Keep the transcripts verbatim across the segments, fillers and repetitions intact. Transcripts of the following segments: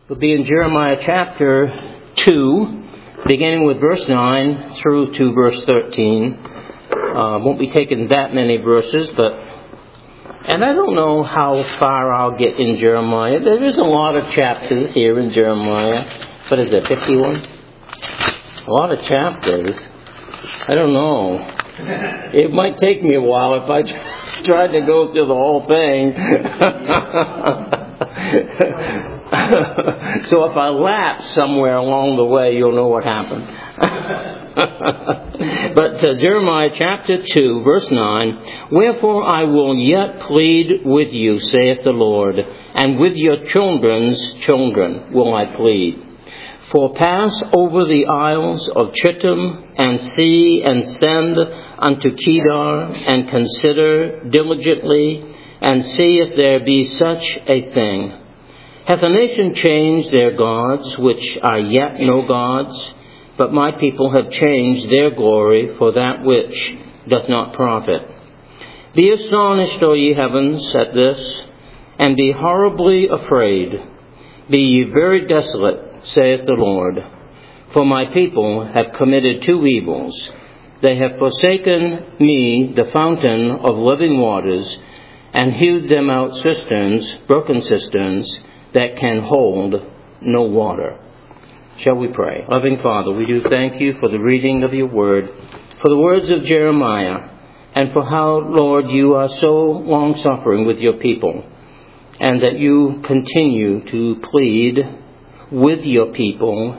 We'll be in Jeremiah chapter two, beginning with verse nine through to verse thirteen. Uh, won't be taking that many verses, but, and I don't know how far I'll get in Jeremiah. There is a lot of chapters here in Jeremiah. What is it, fifty-one? A lot of chapters. I don't know. It might take me a while if I tried to go through the whole thing. So if I lapse somewhere along the way, you'll know what happened. But uh, Jeremiah chapter two, verse nine, "Wherefore I will yet plead with you, saith the Lord, and with your children's children will I plead. For pass over the isles of Chittim, and see, and send unto Kedar, and consider diligently, and see if there be such a thing. Hath a nation changed their gods, which are yet no gods? But my people have changed their glory for that which doth not profit. Be astonished, O ye heavens, at this, and be horribly afraid. Be ye very desolate, saith the Lord. For my people have committed two evils. They have forsaken me, the fountain of living waters, and hewed them out cisterns, broken cisterns, that can hold no water." Shall we pray? Loving Father, we do thank you for the reading of your word, for the words of Jeremiah, and for how, Lord, you are so long-suffering with your people, and that you continue to plead with your people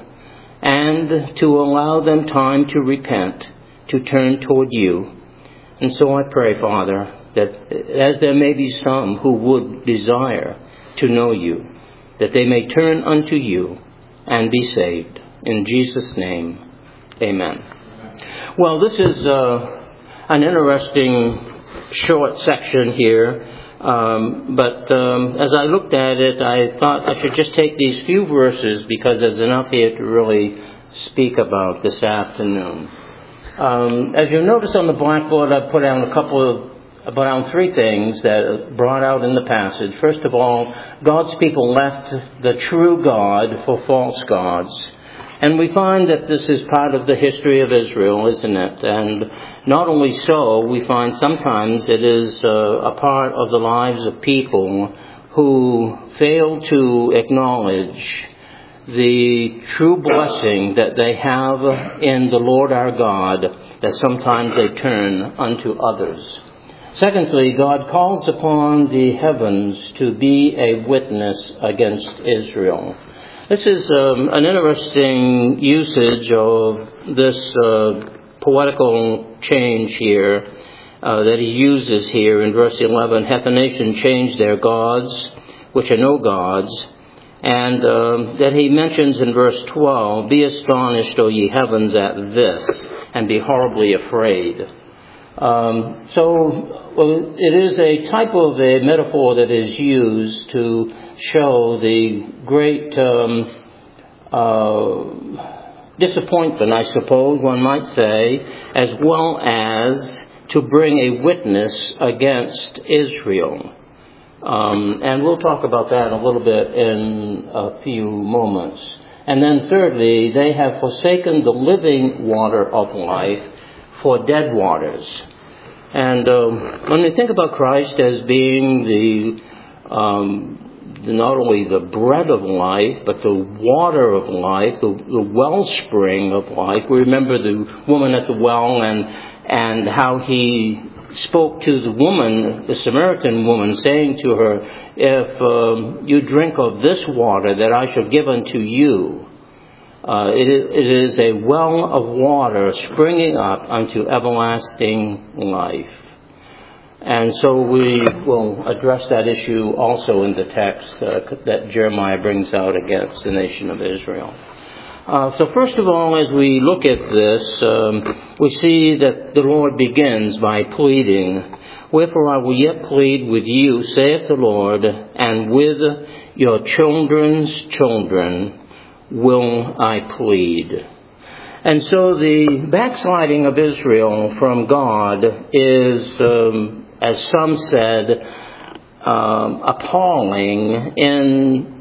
and to allow them time to repent, to turn toward you. And so I pray, Father, that as there may be some who would desire to know you, that they may turn unto you and be saved. In Jesus' name, amen. Well, this is uh, an interesting short section here. Um, but um, as I looked at it, I thought I should just take these few verses because there's enough here to really speak about this afternoon. Um, as you'll notice on the blackboard, I've put down a couple of, I put down three things that are brought out in the passage. First of all, God's people left the true God for false gods. And we find that this is part of the history of Israel, isn't it? And not only so, we find sometimes it is uh, a part of the lives of people who fail to acknowledge the true blessing that they have in the Lord our God, that sometimes they turn unto others. Secondly, God calls upon the heavens to be a witness against Israel. This is um, an interesting usage of this uh, poetical change here uh, that he uses here in verse eleven. "Hath a nation changed their gods, which are no gods?" And um, that he mentions in verse twelve, "Be astonished, O ye heavens, at this, and be horribly afraid." Um, so well, it is a type of a metaphor that is used to show the great um, uh, disappointment, I suppose one might say, as well as to bring a witness against Israel. Um, and we'll talk about that a little bit in a few moments. And then thirdly, they have forsaken the living water of life for dead waters. And um, when we think about Christ as being the, um, the not only the bread of life, but the water of life, the, the wellspring of life. We remember the woman at the well and and how he spoke to the woman, the Samaritan woman, saying to her, "If um, you drink of this water that I shall give unto you, Uh, it, is, it is a well of water springing up unto everlasting life." And so we will address that issue also in the text uh, that Jeremiah brings out against the nation of Israel. Uh, so first of all, as we look at this, um, we see that the Lord begins by pleading. "Wherefore I will yet plead with you, saith the Lord, and with your children's children will I plead." And so the backsliding of Israel from God is, um, as some said, um, appalling in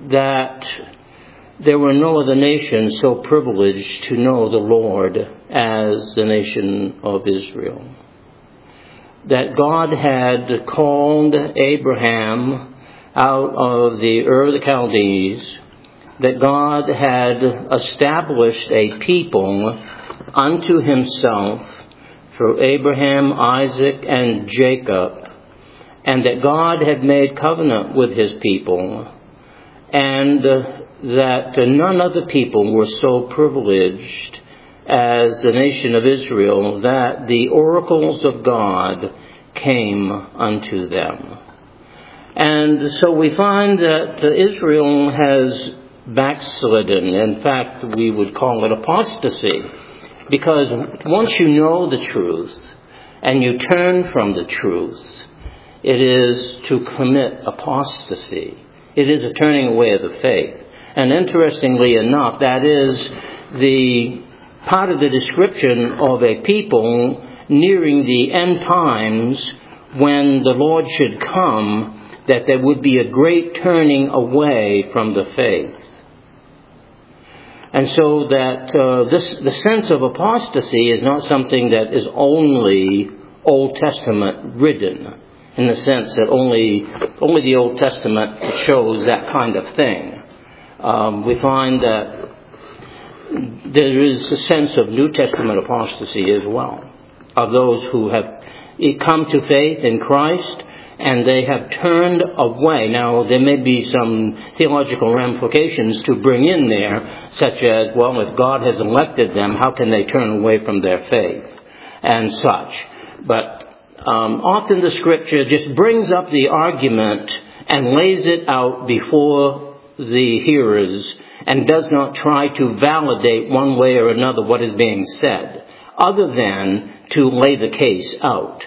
that there were no other nation so privileged to know the Lord as the nation of Israel. That God had called Abraham out of the Ur of the Chaldees, that God had established a people unto himself through Abraham, Isaac, and Jacob, and that God had made covenant with his people, and uh, that uh, none other people were so privileged as the nation of Israel, that the oracles of God came unto them. And so we find that uh, Israel has backslidden. In fact, we would call it apostasy. Because once you know the truth and you turn from the truth, it is to commit apostasy. It is a turning away of the faith. And interestingly enough, that is the part of the description of a people nearing the end times when the Lord should come, that there would be a great turning away from the faith. And so that uh, this, the sense of apostasy is not something that is only Old Testament ridden, in the sense that only only the Old Testament shows that kind of thing. Um, we find that there is a sense of New Testament apostasy as well, of those who have come to faith in Christ and they have turned away. Now, there may be some theological ramifications to bring in there, such as, well, if God has elected them, how can they turn away from their faith and such. But um, often the Scripture just brings up the argument and lays it out before the hearers and does not try to validate one way or another what is being said, other than to lay the case out.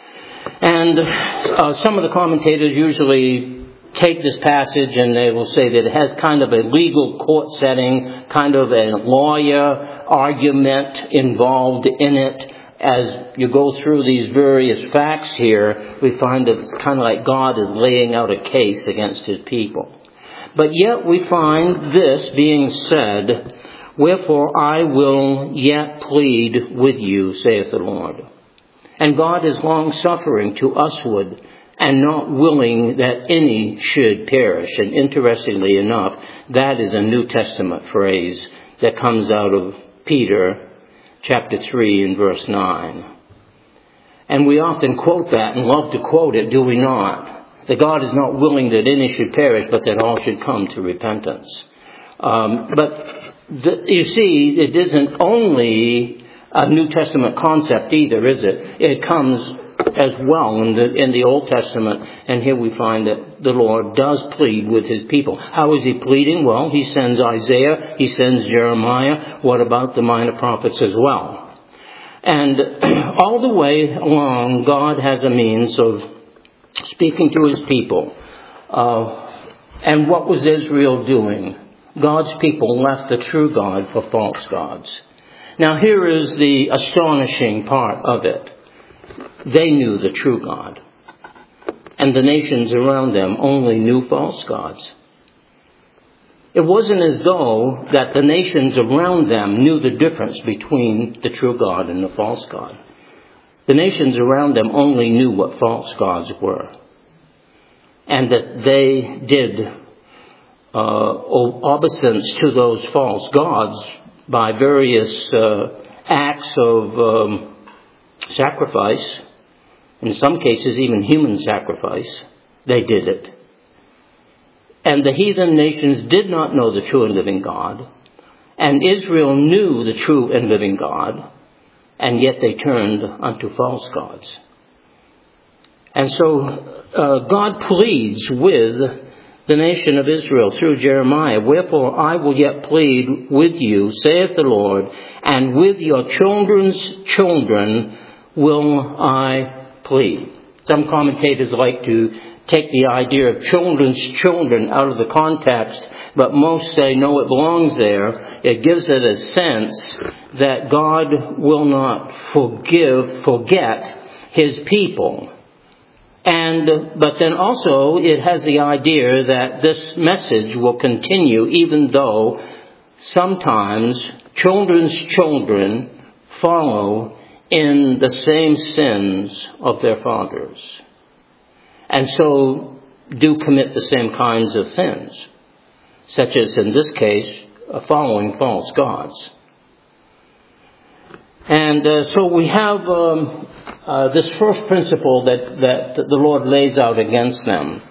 And uh, some of the commentators usually take this passage and they will say that it has kind of a legal court setting, kind of a lawyer argument involved in it. As you go through these various facts here, we find that it's kind of like God is laying out a case against his people. But yet we find this being said, "Wherefore I will yet plead with you, saith the Lord." And God is long-suffering to usward, and not willing that any should perish. And interestingly enough, that is a New Testament phrase that comes out of Peter chapter three and verse nine. And we often quote that and love to quote it, do we not? That God is not willing that any should perish, but that all should come to repentance. Um, but the, you see, it isn't only a New Testament concept either, is it? It comes as well in the in the Old Testament, and here we find that the Lord does plead with his people. How is he pleading? Well, he sends Isaiah, he sends Jeremiah. What about the minor prophets as well? And all the way along, God has a means of speaking to his people. Uh, and what was Israel doing? God's people left the true God for false gods. Now here is the astonishing part of it. They knew the true God, and the nations around them only knew false gods. It wasn't as though that the nations around them knew the difference between the true God and the false God. The nations around them only knew what false gods were, and that they did uh, obeisance to those false gods by various uh, acts of um, sacrifice, in some cases even human sacrifice. They did it. And the heathen nations did not know the true and living God, and Israel knew the true and living God, and yet they turned unto false gods. And so uh, God pleads with the nation of Israel through Jeremiah, "Wherefore I will yet plead with you, saith the Lord, and with your children's children will I plead." Some commentators like to take the idea of children's children out of the context, but most say no, it belongs there. It gives it a sense that God will not forgive, forget his people. And, but then also it has the idea that this message will continue even though sometimes children's children follow in the same sins of their fathers. And so do commit the same kinds of sins, such as in this case, following false gods. And uh, so we have um, uh, this first principle that, that the Lord lays out against them.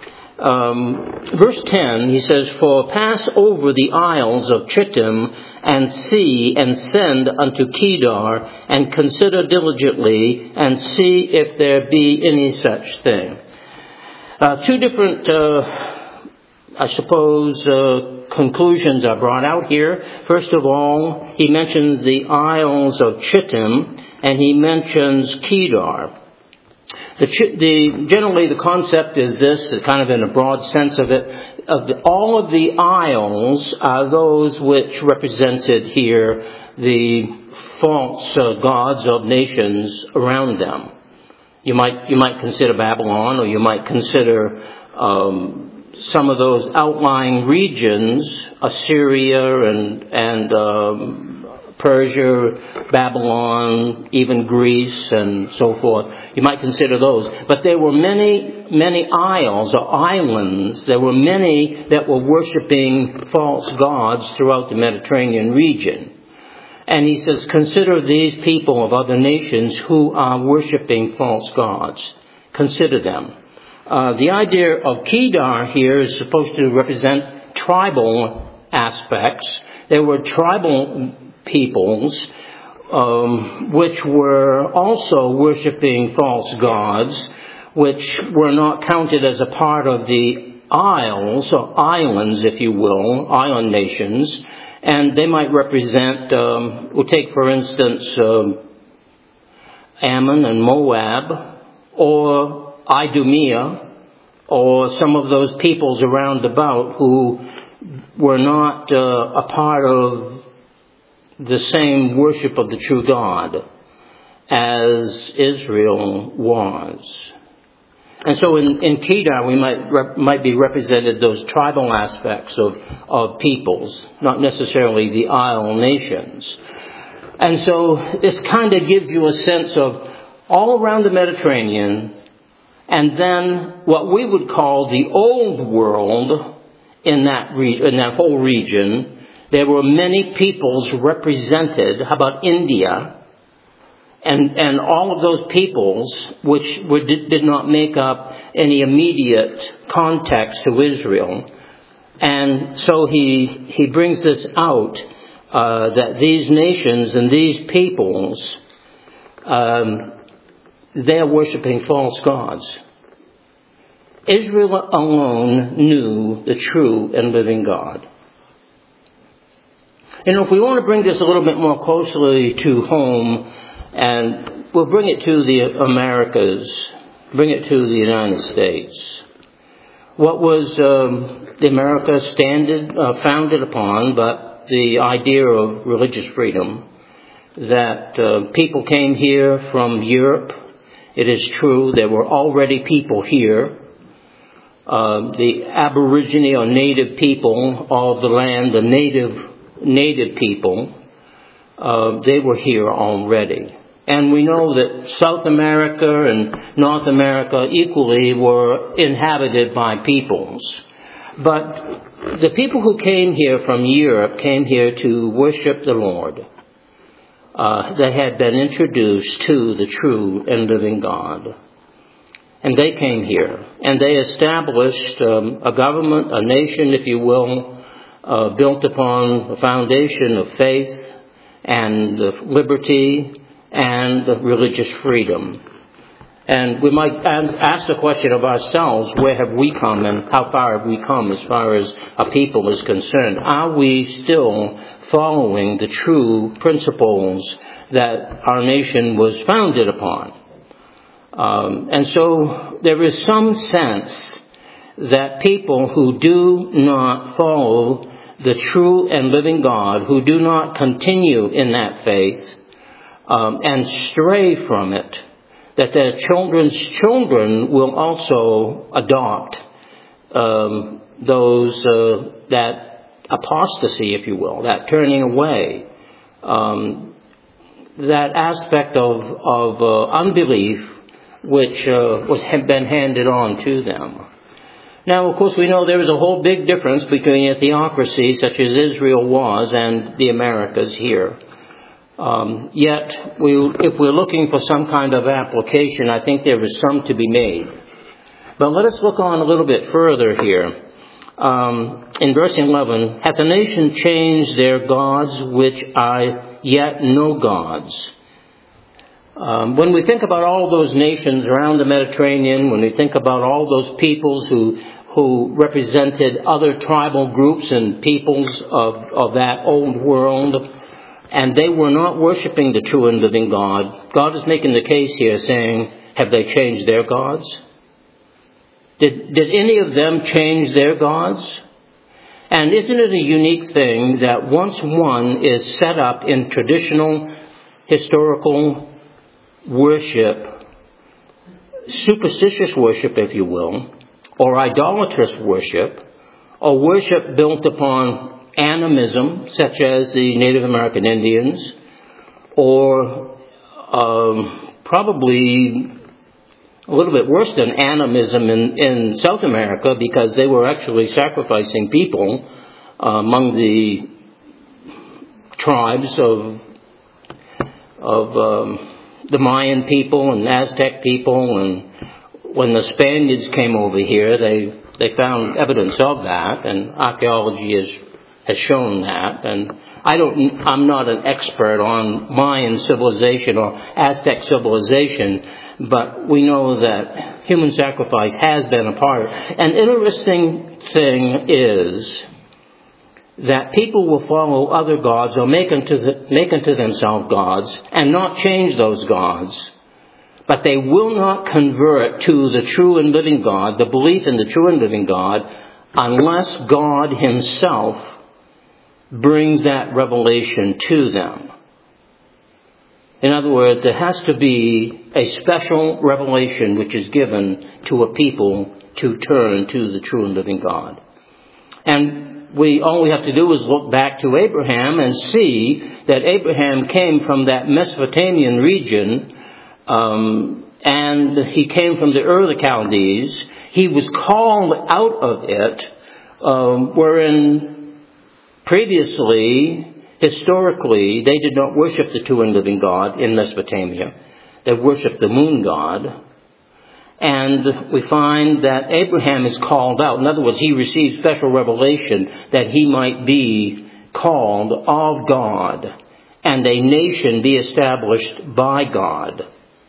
Um, verse ten, he says, "For pass over the isles of Chittim and see and send unto Kedar and consider diligently and see if there be any such thing." Uh, two different, uh, I suppose, uh, conclusions are brought out here. First of all, he mentions the Isles of Chittim and he mentions Kedar. The, the, generally, the concept is this, kind of in a broad sense of it, of the, all of the isles are those which represented here the false uh, gods of nations around them. You might you might consider Babylon, or you might consider um, some of those outlying regions, Assyria and and um, Persia, Babylon, even Greece, and so forth. You might consider those. But there were many, many isles or islands. There were many that were worshiping false gods throughout the Mediterranean region. And he says, consider these people of other nations who are worshiping false gods. Consider them. Uh, the idea of Kedar here is supposed to represent tribal aspects. There were tribal peoples um, which were also worshiping false gods, which were not counted as a part of the isles, or islands, if you will, island nations. And they might represent, um, we'll take for instance, um, Ammon and Moab, or Idumea, or some of those peoples around about who were not uh, a part of the same worship of the true God as Israel was. And so in, in Kedar, we might rep, might be represented those tribal aspects of, of peoples, not necessarily the isle nations. And so this kind of gives you a sense of all around the Mediterranean, and then what we would call the old world in that re- in that whole region. There were many peoples represented. How about India? And and all of those peoples, which were, did, did not make up any immediate context to Israel. And so he he brings this out, uh, that these nations and these peoples, um, they're worshiping false gods. Israel alone knew the true and living God. You know, if we want to bring this a little bit more closely to home, and we'll bring it to the Americas, bring it to the United States. What was um, the America standard, uh, founded upon, but the idea of religious freedom, that uh, people came here from Europe. It is true, there were already people here. Uh, the Aborigine or native people of the land, the native native people, uh, they were here already. And we know that South America and North America equally were inhabited by peoples. But the people who came here from Europe came here to worship the Lord. Uh, they had been introduced to the true and living God. And they came here. And they established um, a government, a nation, if you will, uh, built upon a foundation of faith and of liberty and religious freedom. And we might ask the question of ourselves, where have we come and how far have we come as far as a people is concerned? Are we still following the true principles that our nation was founded upon? Um, and so there is some sense that people who do not follow the true and living God, who do not continue in that faith, Um, and stray from it, that their children's children will also adopt um, those, uh, that apostasy, if you will, that turning away, um, that aspect of, of uh, unbelief which uh, was had been handed on to them. Now, of course, we know there is a whole big difference between a theocracy such as Israel was and the Americas here. Um, yet, we, if we're looking for some kind of application, I think there is some to be made. But let us look on a little bit further here. Um, in verse eleven, hath the nation changed their gods, which are yet no gods? Um, when we think about all those nations around the Mediterranean, when we think about all those peoples who who represented other tribal groups and peoples of, of that old world, and they were not worshiping the true and living God, God is making the case here saying, have they changed their gods? Did, did any of them change their gods? And isn't it a unique thing that once one is set up in traditional, historical worship, superstitious worship, if you will, or idolatrous worship, or worship built upon animism, such as the Native American Indians, or um, probably a little bit worse than animism in, in South America, because they were actually sacrificing people uh, among the tribes of of um, the Mayan people and Aztec people. And when the Spaniards came over here, they they found evidence of that, and archaeology has has shown that. And I don't, I'm not an expert on Mayan civilization or Aztec civilization, but we know that human sacrifice has been a part. An interesting thing is that people will follow other gods or make unto, the, make unto themselves gods and not change those gods. But they will not convert to the true and living God, the belief in the true and living God, unless God himself brings that revelation to them. In other words, it has to be a special revelation which is given to a people to turn to the true and living God. And we all we have to do is look back to Abraham and see that Abraham came from that Mesopotamian region, um, and he came from the Ur of the Chaldees. He was called out of it, um, wherein previously, historically, they did not worship the true and living God in Mesopotamia. They worshiped the moon god. And we find that Abraham is called out. In other words, he received special revelation that he might be called of God and a nation be established by God.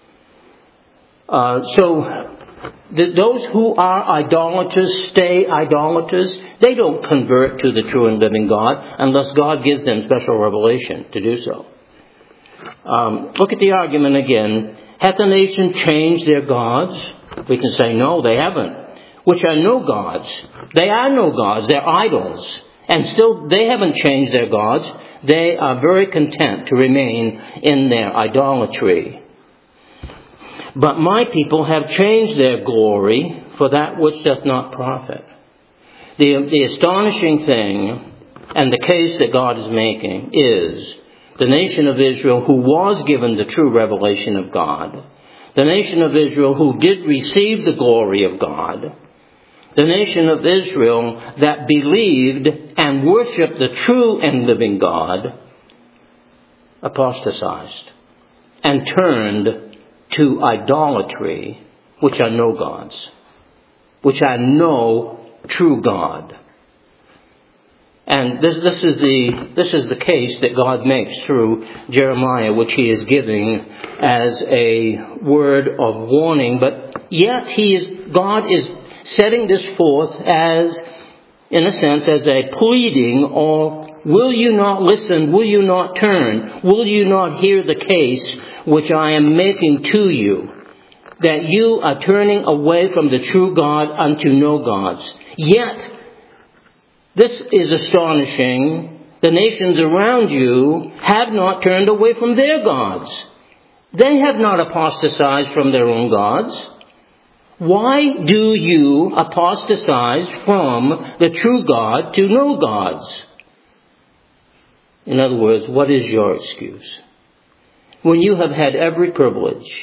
Uh, so th- those who are idolaters stay idolaters. They don't convert to the true and living God unless God gives them special revelation to do so. Um, look at the argument again. Hath the nation changed their gods? We can say, no, they haven't. Which are no gods. They are no gods. They're idols. And still, they haven't changed their gods. They are very content to remain in their idolatry. But my people have changed their glory for that which doth not profit. The, the astonishing thing, and the case that God is making, is the nation of Israel who was given the true revelation of God, the nation of Israel who did receive the glory of God, the nation of Israel that believed and worshipped the true and living God, apostatized and turned to idolatry, which are no gods, which are no true God. And this, this is the this is the case that God makes through Jeremiah, which he is giving as a word of warning. But yet he is God is setting this forth as, in a sense, as a pleading, or will you not listen? Will you not turn? Will you not hear the case which I am making to you? That you are turning away from the true God unto no gods. Yet, this is astonishing. The nations around you have not turned away from their gods. They have not apostatized from their own gods. Why do you apostatize from the true God to no gods? In other words, what is your excuse? When you have had every privilege.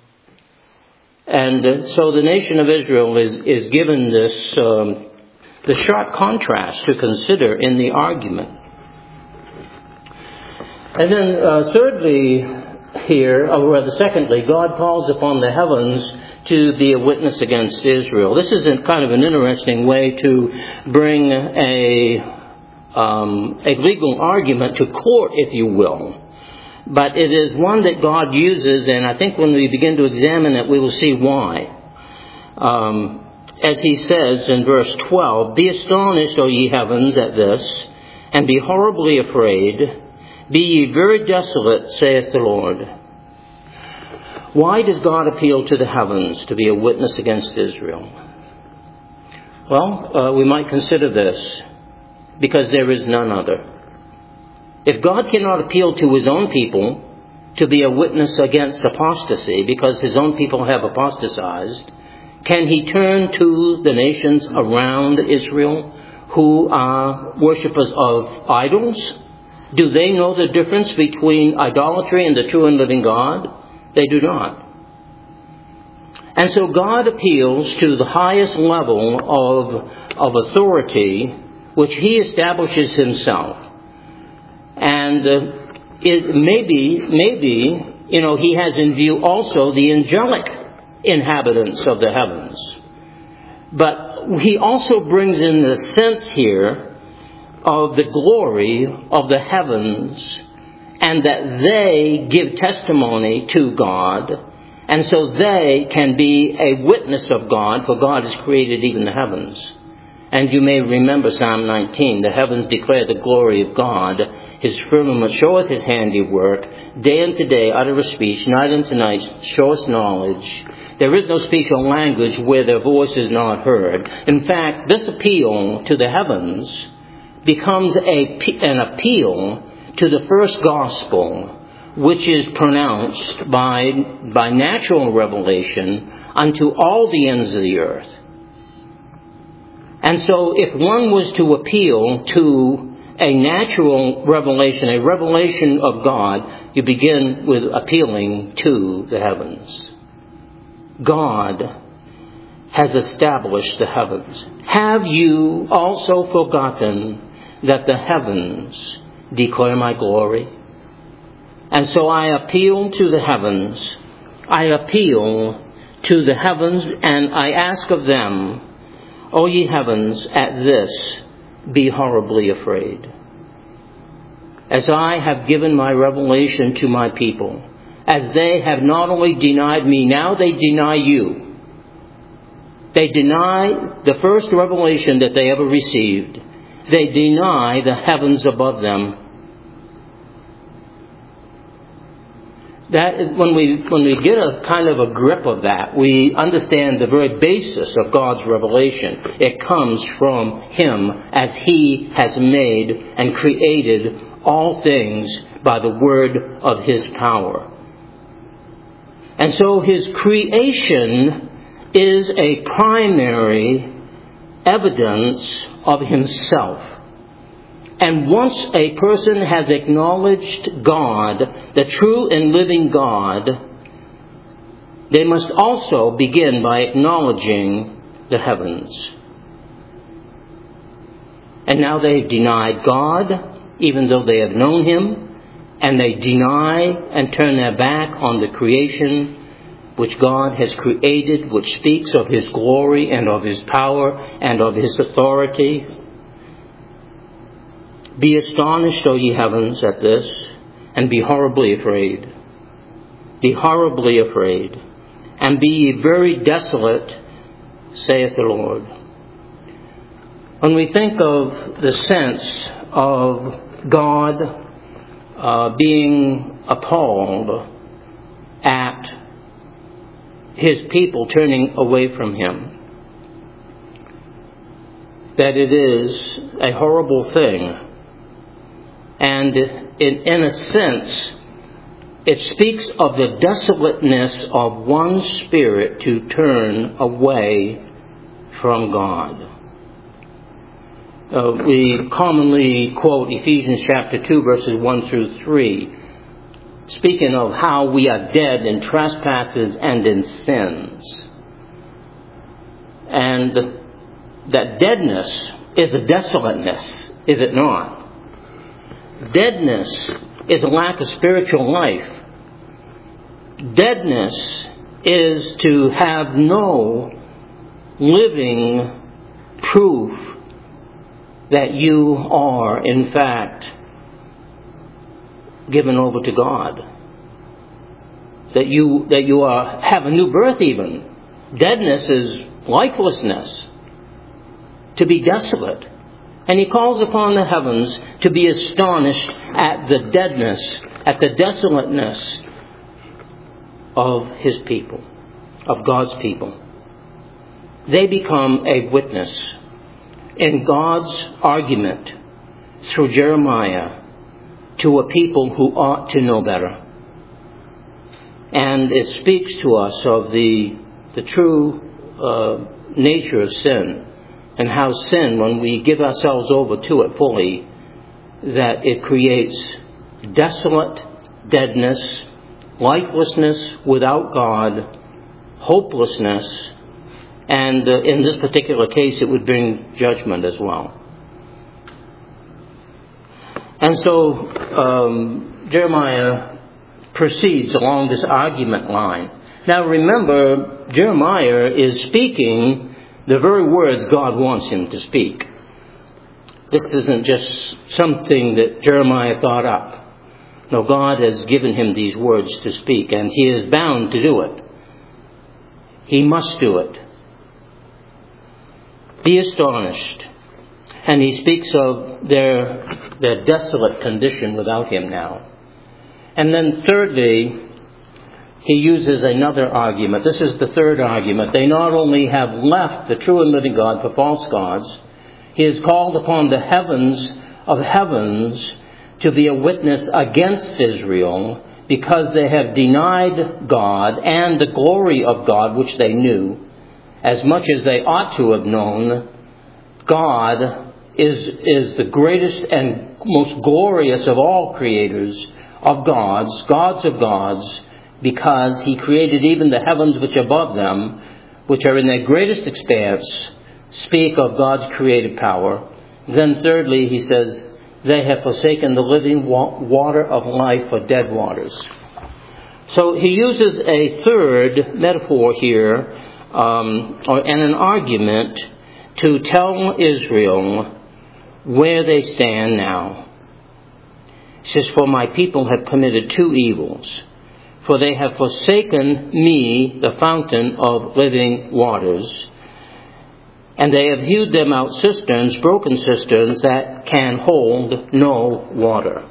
And uh, so the nation of Israel is, is given this um, the sharp contrast to consider in the argument. And then uh, thirdly here, or rather secondly, God calls upon the heavens to be a witness against Israel. This is a, kind of an interesting way to bring a, um, a legal argument to court, if you will. But it is one that God uses, and I think when we begin to examine it, we will see why. Um, as he says in verse twelve, "Be astonished, O ye heavens, at this, and be horribly afraid. Be ye very desolate, saith the Lord." Why does God appeal to the heavens to be a witness against Israel? Well, uh, we might consider this. Because there is none other. If God cannot appeal to his own people to be a witness against apostasy because his own people have apostatized, can he turn to the nations around Israel who are worshippers of idols? Do they know the difference between idolatry and the true and living God? They do not. And so God appeals to the highest level of, of authority which he establishes himself. And uh, it maybe, maybe, you know, he has in view also the angelic inhabitants of the heavens. But he also brings in the sense here of the glory of the heavens, and that they give testimony to God, and so they can be a witness of God, for God has created even the heavens. And you may remember Psalm nineteen, "The heavens declare the glory of God. His firmament showeth his handiwork. Day unto day uttereth speech, night unto night showeth knowledge. There is no speech or language where their voice is not heard." In fact, this appeal to the heavens becomes a, an appeal to the first gospel, which is pronounced by, by natural revelation unto all the ends of the earth. And so if one was to appeal to a natural revelation, a revelation of God, you begin with appealing to the heavens. God has established the heavens. Have you also forgotten that the heavens declare my glory? And so I appeal to the heavens. I appeal to the heavens, and I ask of them, "O ye heavens, at this be horribly afraid." As I have given my revelation to my people, as they have not only denied me, now they deny you. They deny the first revelation that they ever received. They deny the heavens above them. That when we when we get a kind of a grip of that, we understand the very basis of God's revelation. It comes from him, as he has made and created all things by the word of his power. And so his creation is a primary evidence of himself. And once a person has acknowledged God, the true and living God, they must also begin by acknowledging the heavens. And now they've denied God, even though they have known him, and they deny and turn their back on the creation which God has created, which speaks of his glory and of his power and of his authority. "Be astonished, O ye heavens, at this, and be horribly afraid. Be horribly afraid, and be ye very desolate, saith the Lord." When we think of the sense of God uh, being appalled at his people turning away from him, that it is a horrible thing. And in, in a sense, it speaks of the desolateness of one's spirit to turn away from God. Uh, we commonly quote Ephesians chapter two, verses one through three, speaking of how we are dead in trespasses and in sins. And that deadness is a desolateness, is it not? Deadness is a lack of spiritual life. Deadness is to have no living proof that you are, in fact, given over to God. That you that you are have a new birth even. Deadness is lifelessness. To be desolate. And he calls upon the heavens to be astonished at the deadness, at the desolateness of his people, of God's people. They become a witness in God's argument through Jeremiah to a people who ought to know better. And it speaks to us of the, the true uh, nature of sin, and how sin, when we give ourselves over to it fully, that it creates desolate deadness, lifelessness without God, hopelessness, and uh, in this particular case it would bring judgment as well. And so um, Jeremiah proceeds along this argument line. Now remember, Jeremiah is speaking the very words God wants him to speak. This isn't just something that Jeremiah thought up. No, God has given him these words to speak, and he is bound to do it. He must do it. Be astonished. And he speaks of their, their desolate condition without him now. And then thirdly, he uses another argument. This is the third argument. They not only have left the true and living God for false gods, he has called upon the heavens of heavens to be a witness against Israel because they have denied God and the glory of God which they knew. As much as they ought to have known, God is, is the greatest and most glorious of all creators of gods, gods of gods, because he created even the heavens which are above them, which are in their greatest expanse, speak of God's creative power. Then thirdly, he says, they have forsaken the living water of life for dead waters. So he uses a third metaphor here, um, or, and an argument to tell Israel where they stand now. He says, for my people have committed two evils. For they have forsaken me, the fountain of living waters, and they have hewed them out cisterns, broken cisterns, that can hold no water.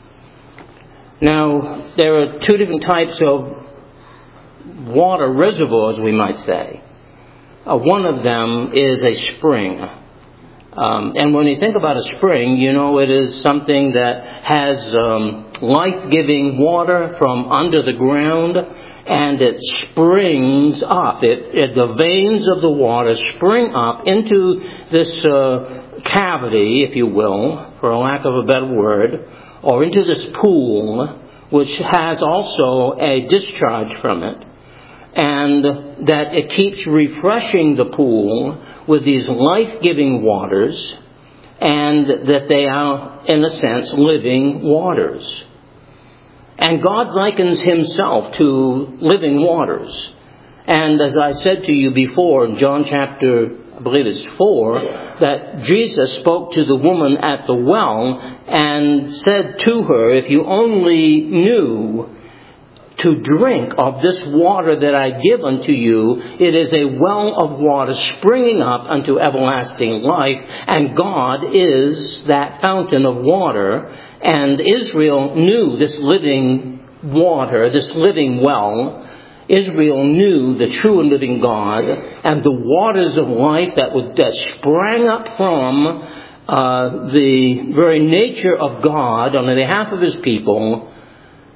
Now, there are two different types of water reservoirs, we might say. Uh, one of them is a spring. Um, and when you think about a spring, you know it is something that has um, life-giving water from under the ground, and it springs up. It, it, the veins of the water spring up into this uh, cavity, if you will, for a lack of a better word, or into this pool, which has also a discharge from it. And that it keeps refreshing the pool with these life-giving waters, and that they are, in a sense, living waters. And God likens himself to living waters. And as I said to you before in John chapter, I believe it's four, that Jesus spoke to the woman at the well and said to her, if you only knew to drink of this water that I give unto you, it is a well of water springing up unto everlasting life, and God is that fountain of water. And Israel knew this living water, this living well. Israel knew the true and living God, and the waters of life that, would, that sprang up from uh, the very nature of God on the behalf of his people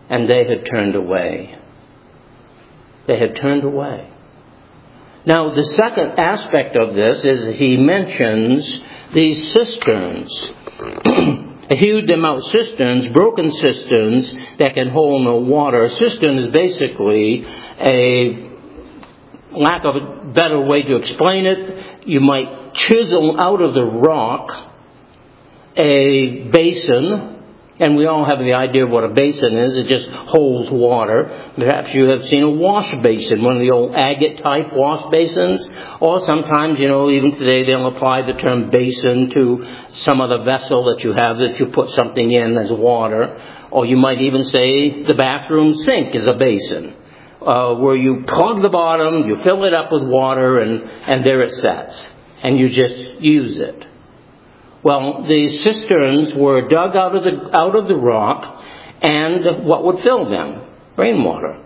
and they had turned away. They had turned away. Now, the second aspect of this is he mentions these cisterns. A huge amount of cisterns, broken cisterns that can hold no water. A cistern is basically a, lack of a better way to explain it, you might chisel out of the rock a basin. And we all have the idea of what a basin is. It just holds water. Perhaps you have seen a wash basin, one of the old agate type wash basins. Or sometimes, you know, even today they'll apply the term basin to some other vessel that you have that you put something in as water. Or you might even say the bathroom sink is a basin, uh, where you plug the bottom, you fill it up with water, and, and there it sits. And you just use it. Well, the cisterns were dug out of the out of the rock, and what would fill them? Rainwater.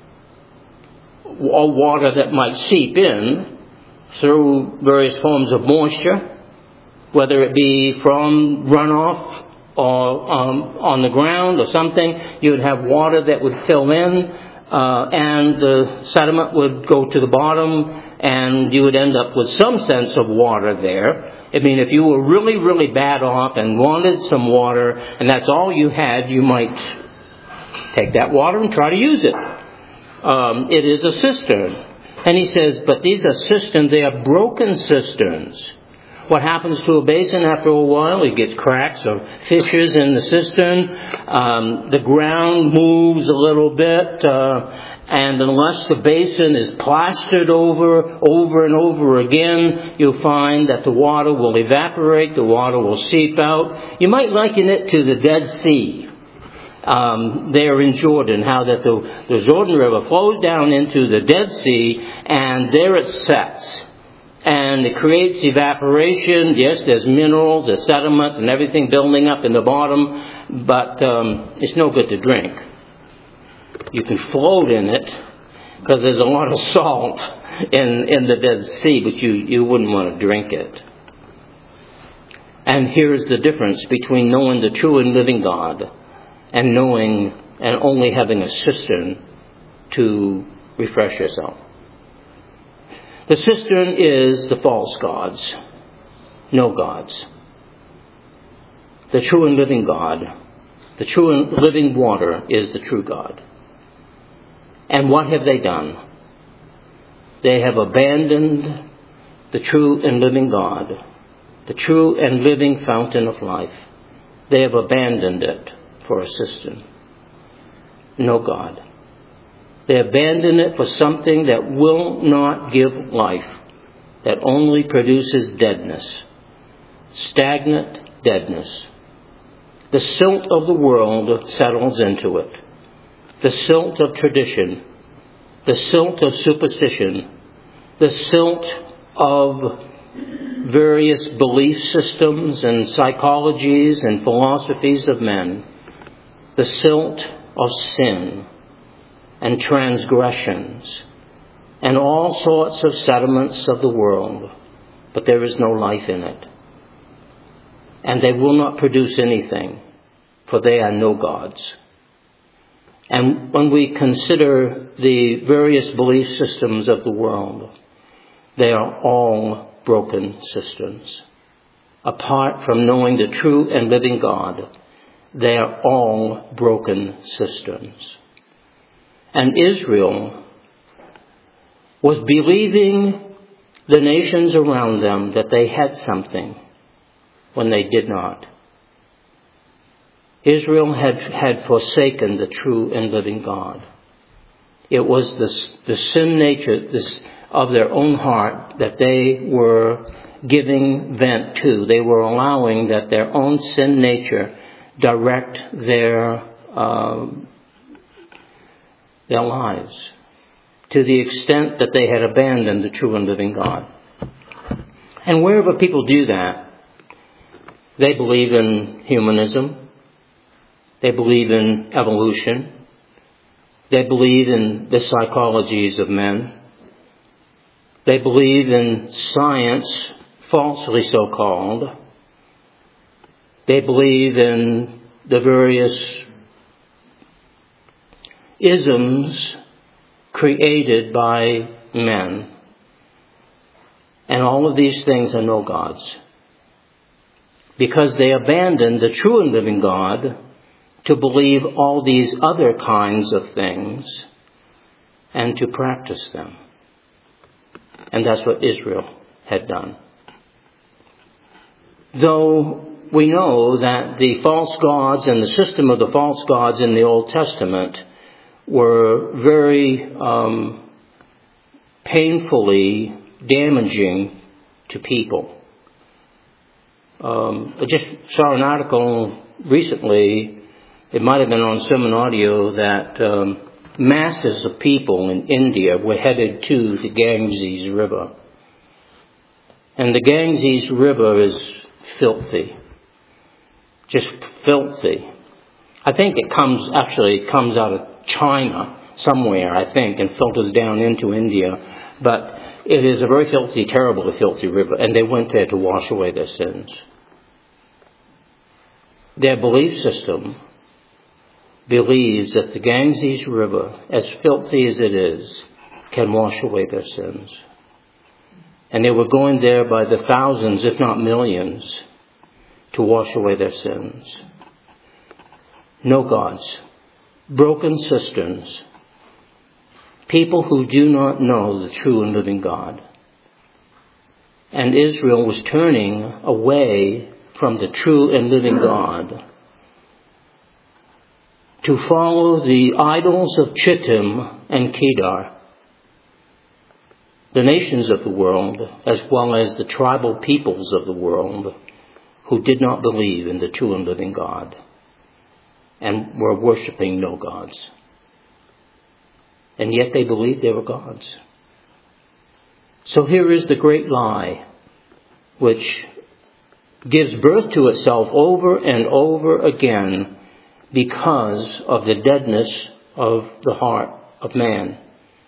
Or water that might seep in through various forms of moisture, whether it be from runoff or um, on the ground or something. You would have water that would fill in, uh, and the sediment would go to the bottom, and you would end up with some sense of water there. I mean, if you were really, really bad off and wanted some water, and that's all you had, you might take that water and try to use it. Um, it is a cistern. And he says, but these are cisterns, they are broken cisterns. What happens to a basin after a while? It gets cracks or fissures in the cistern. Um, the ground moves a little bit. Uh, And unless the basin is plastered over, over and over again, you'll find that the water will evaporate, the water will seep out. You might liken it to the Dead Sea. Um, there in Jordan, how that the, the Jordan River flows down into the Dead Sea, and there it sets. And it creates evaporation. Yes, there's minerals, there's sediment, and everything building up in the bottom, but um, it's no good to drink. You can float in it because there's a lot of salt in, in the Dead Sea, but you, you wouldn't want to drink it. And here's the difference between knowing the true and living God and knowing and only having a cistern to refresh yourself. The cistern is the false gods, no gods. The true and living God, the true and living water is the true God. And what have they done? They have abandoned the true and living God, the true and living fountain of life. They have abandoned it for a cistern. No God. They abandon it for something that will not give life, that only produces deadness, stagnant deadness. The silt of the world settles into it. The silt of tradition, the silt of superstition, the silt of various belief systems and psychologies and philosophies of men, the silt of sin and transgressions and all sorts of sediments of the world, but there is no life in it. And they will not produce anything, for they are no gods. And when we consider the various belief systems of the world, they are all broken cisterns. Apart from knowing the true and living God, they are all broken cisterns. And Israel was believing the nations around them that they had something when they did not. Israel had, had forsaken the true and living God. It was the, the sin nature this, of their own heart that they were giving vent to. They were allowing that their own sin nature direct their, uh, their lives to the extent that they had abandoned the true and living God. And wherever people do that, they believe in humanism. They believe in evolution. They believe in the psychologies of men. They believe in science, falsely so called. They believe in the various isms created by men. And all of these things are no gods. Because they abandoned the true and living God to believe all these other kinds of things and to practice them. And that's what Israel had done. Though we know that the false gods and the system of the false gods in the Old Testament were very um, painfully damaging to people. Um, I just saw an article recently, it might have been on Sermon Audio, that um, masses of people in India were headed to the Ganges River. And the Ganges River is filthy. Just filthy. I think it comes, actually comes out of China somewhere, I think, and filters down into India. But it is a very filthy, terribly filthy river, and they went there to wash away their sins. Their belief system believes that the Ganges River, as filthy as it is, can wash away their sins. And they were going there by the thousands, if not millions, to wash away their sins. No gods. Broken cisterns. People who do not know the true and living God. And Israel was turning away from the true and living God to follow the idols of Chittim and Kedar, the nations of the world, as well as the tribal peoples of the world, who did not believe in the true and living God and were worshiping no gods. And yet they believed they were gods. So here is the great lie, which gives birth to itself over and over again because of the deadness of the heart of man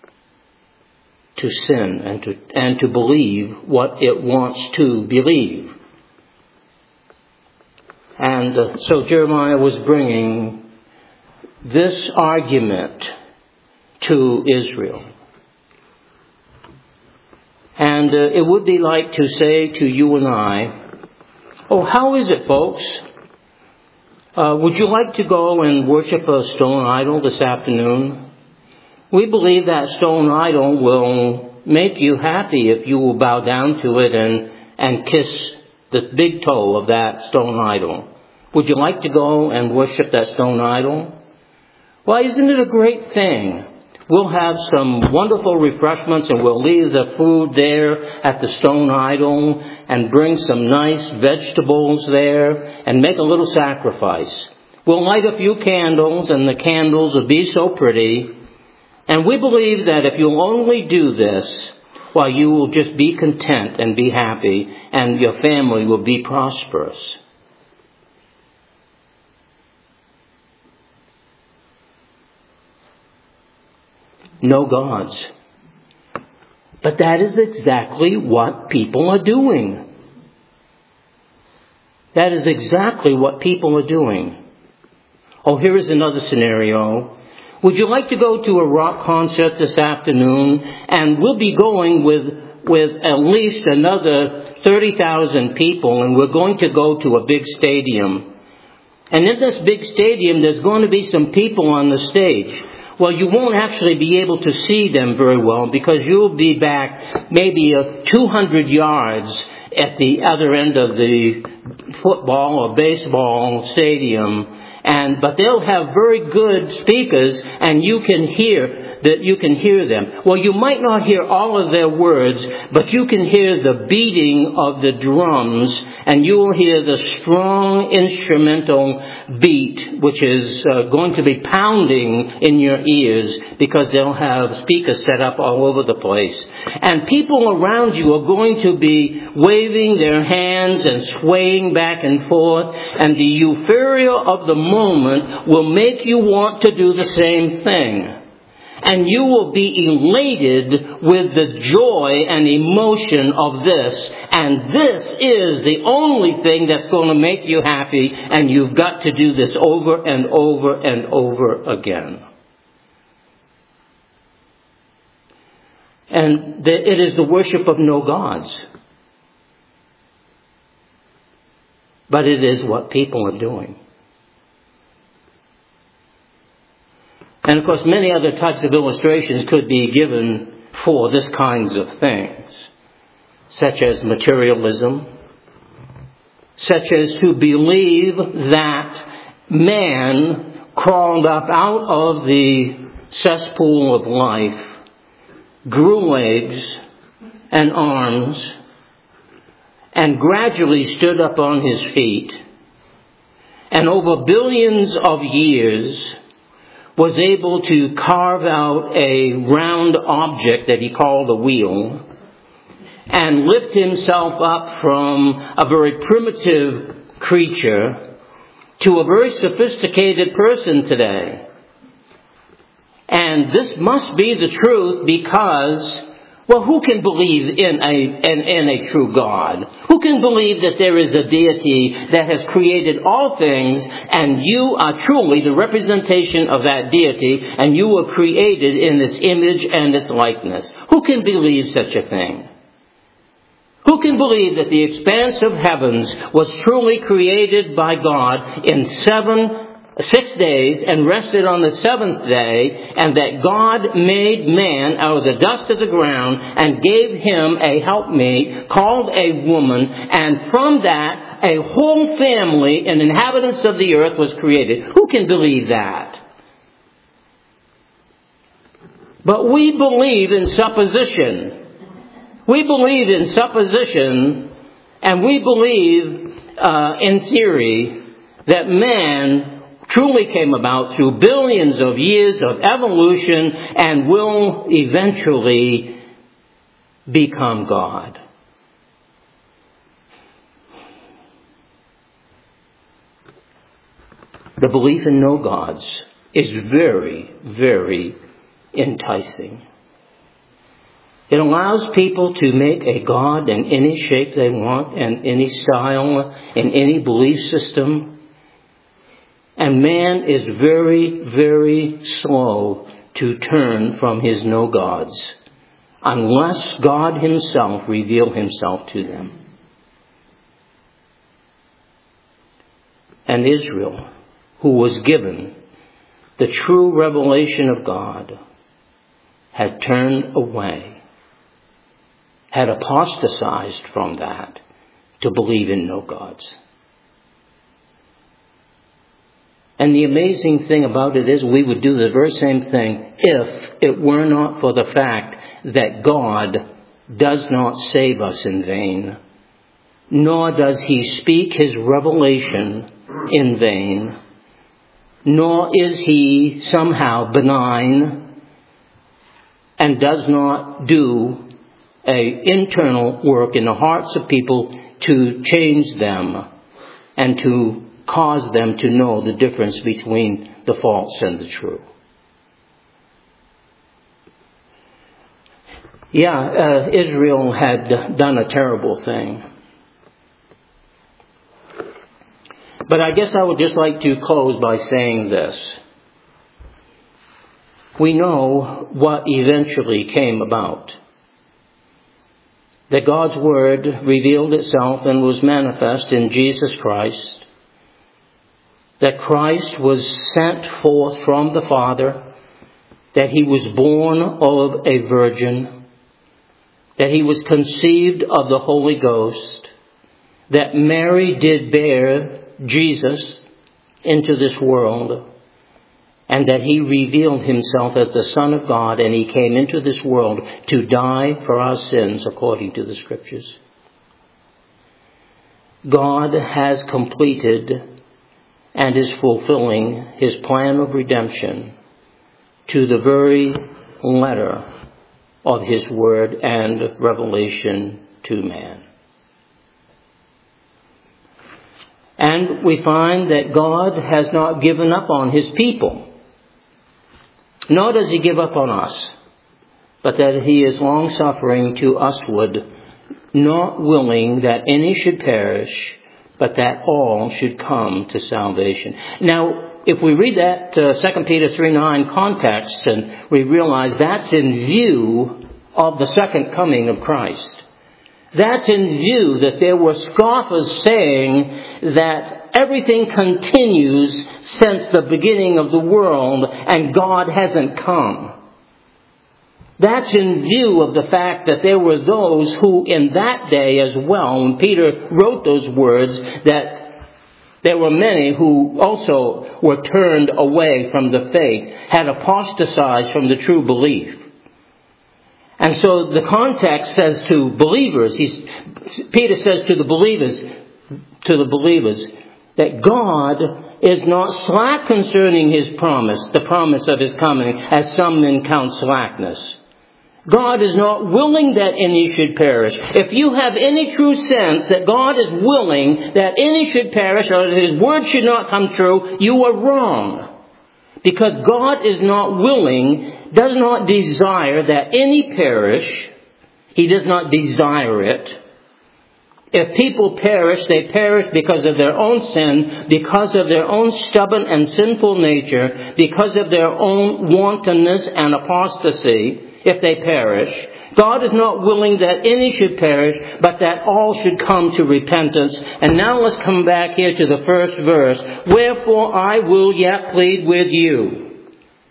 to sin and to, and to believe what it wants to believe. And uh, so Jeremiah was bringing this argument to Israel. And uh, it would be like to say to you and I, oh, how is it, folks? Uh, would you like to go and worship a stone idol this afternoon? We believe that stone idol will make you happy if you will bow down to it and, and kiss the big toe of that stone idol. Would you like to go and worship that stone idol? Well, isn't it a great thing? We'll have some wonderful refreshments and we'll leave the food there at the stone idol and bring some nice vegetables there and make a little sacrifice. We'll light a few candles and the candles will be so pretty. And we believe that if you'll only do this, well, you will just be content and be happy and your family will be prosperous. No gods. But that is exactly what people are doing. That is exactly what people are doing. Oh, here is another scenario. Would you like to go to a rock concert this afternoon? And we'll be going with, with at least another thirty thousand people, and we're going to go to a big stadium. And in this big stadium, there's going to be some people on the stage. Well, you won't actually be able to see them very well because you'll be back maybe uh, two hundred yards at the other end of the football or baseball stadium. And, but they'll have very good speakers and you can hear that you can hear them. Well, you might not hear all of their words, but you can hear the beating of the drums and you will hear the strong instrumental beat, which is uh, going to be pounding in your ears because they'll have speakers set up all over the place. And people around you are going to be waving their hands and swaying back and forth, and the euphoria of the moment will make you want to do the same thing. And you will be elated with the joy and emotion of this. And this is the only thing that's going to make you happy. And you've got to do this over and over and over again. And it is the worship of no gods. But it is what people are doing. And of course, many other types of illustrations could be given for this kinds of things, such as materialism, such as to believe that man crawled up out of the cesspool of life, grew legs and arms, and gradually stood up on his feet, and over billions of years was able to carve out a round object that he called a wheel, and lift himself up from a very primitive creature to a very sophisticated person today. And this must be the truth because, well, who can believe in a, in, in a true God? Who can believe that there is a deity that has created all things and you are truly the representation of that deity and you were created in its image and its likeness? Who can believe such a thing? Who can believe that the expanse of heavens was truly created by God in seven Six days and rested on the seventh day, and that God made man out of the dust of the ground and gave him a helpmate called a woman, and from that a whole family and inhabitants of the earth was created? Who can believe that? But we believe in supposition. We believe in supposition, and we believe uh, in theory that man truly came about through billions of years of evolution and will eventually become God. The belief in no gods is very, very enticing. It allows people to make a God in any shape they want, and any style, in any belief system. And man is very, very slow to turn from his no gods unless God himself reveal himself to them. And Israel, who was given the true revelation of God, had turned away, had apostatized from that to believe in no gods. And the amazing thing about it is we would do the very same thing if it were not for the fact that God does not save us in vain, nor does he speak his revelation in vain, nor is he somehow benign and does not do an internal work in the hearts of people to change them and to cause them to know the difference between the false and the true. Yeah, uh, Israel had done a terrible thing. But I guess I would just like to close by saying this. We know what eventually came about. That God's Word revealed itself and was manifest in Jesus Christ. That Christ was sent forth from the Father, that he was born of a virgin, that he was conceived of the Holy Ghost, that Mary did bear Jesus into this world, and that he revealed himself as the Son of God, and he came into this world to die for our sins according to the Scriptures. God has completed and is fulfilling his plan of redemption to the very letter of his word and revelation to man. And we find that God has not given up on his people, nor does he give up on us, but that he is long-suffering to usward, not willing that any should perish, but that all should come to salvation. Now, if we read that uh, Second Peter three nine context, and we realize that's in view of the second coming of Christ. That's in view that there were scoffers saying that everything continues since the beginning of the world and God hasn't come. That's in view of the fact that there were those who in that day as well, when Peter wrote those words, that there were many who also were turned away from the faith, had apostatized from the true belief. And so the context says to believers, he's, Peter says to the believers, to the believers, that God is not slack concerning His promise, the promise of His coming, as some men count slackness. God is not willing that any should perish. If you have any true sense that God is willing that any should perish or that His word should not come true, you are wrong. Because God is not willing, does not desire that any perish. He does not desire it. If people perish, they perish because of their own sin, because of their own stubborn and sinful nature, because of their own wantonness and apostasy, if they perish. God is not willing that any should perish, but that all should come to repentance. And now let's come back here to the first verse. Wherefore I will yet plead with you.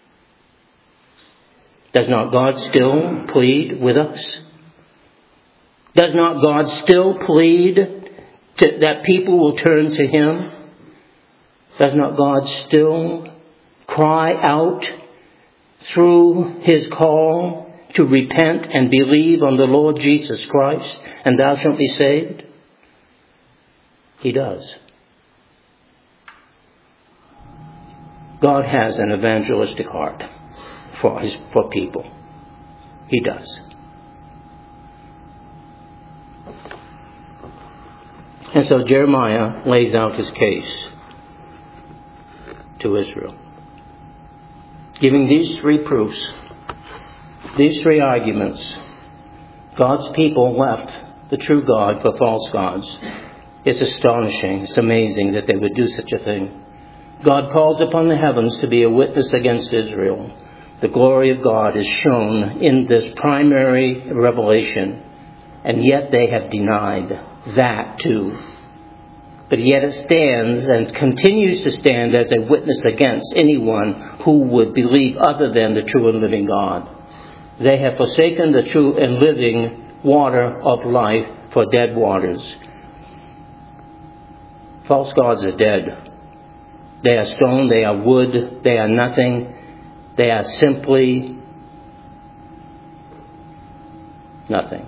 Does not God still plead with us? Does not God still plead to, that people will turn to Him? Does not God still cry out through His call to repent and believe on the Lord Jesus Christ, and thou shalt be saved? He does. God has an evangelistic heart for his for people. He does. And so Jeremiah lays out his case to Israel, giving these three proofs, these three arguments. God's people left the true God for false gods. It's astonishing, it's amazing that they would do such a thing. God calls upon the heavens to be a witness against Israel. The glory of God is shown in this primary revelation, and yet they have denied that too. But yet it stands and continues to stand as a witness against anyone who would believe other than the true and living God. They have forsaken the true and living water of life for dead waters. False gods are dead. They are stone, they are wood, they are nothing. They are simply nothing.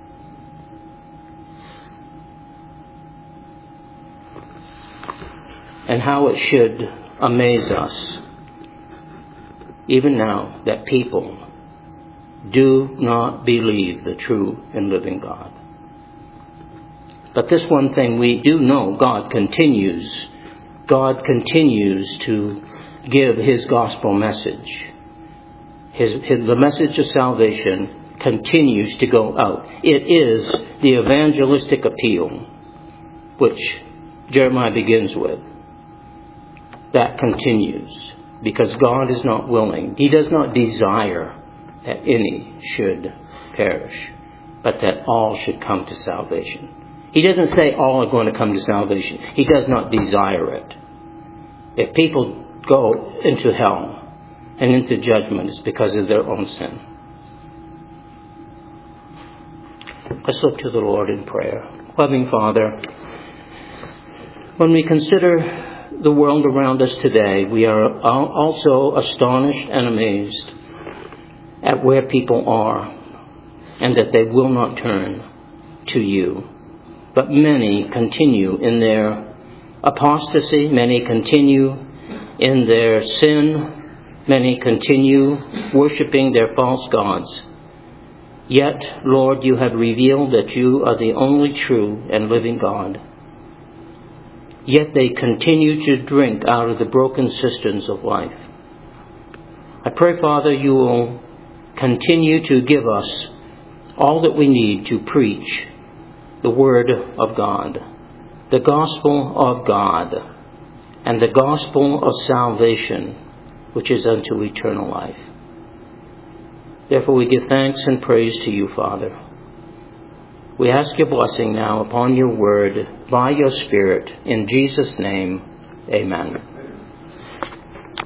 And how it should amaze us, even now, that people do not believe the true and living God. But this one thing we do know, God continues, God continues to give His gospel message. His, his, the message of salvation continues to go out. It is the evangelistic appeal, which Jeremiah begins with. That continues, because God is not willing. He does not desire that any should perish, but that all should come to salvation. He doesn't say all are going to come to salvation. He does not desire it. If people go into hell and into judgment, it's because of their own sin. Let's look to the Lord in prayer. Loving Father, when we consider the world around us today, we are also astonished and amazed at where people are, and that they will not turn to you. But many continue in their apostasy, many continue in their sin, many continue worshiping their false gods. Yet, Lord, you have revealed that you are the only true and living God. Yet they continue to drink out of the broken cisterns of life. I pray, Father, you will continue to give us all that we need to preach the Word of God, the gospel of God, and the gospel of salvation, which is unto eternal life. Therefore we give thanks and praise to you, Father. We ask your blessing now upon your word by your Spirit. In Jesus' name, amen.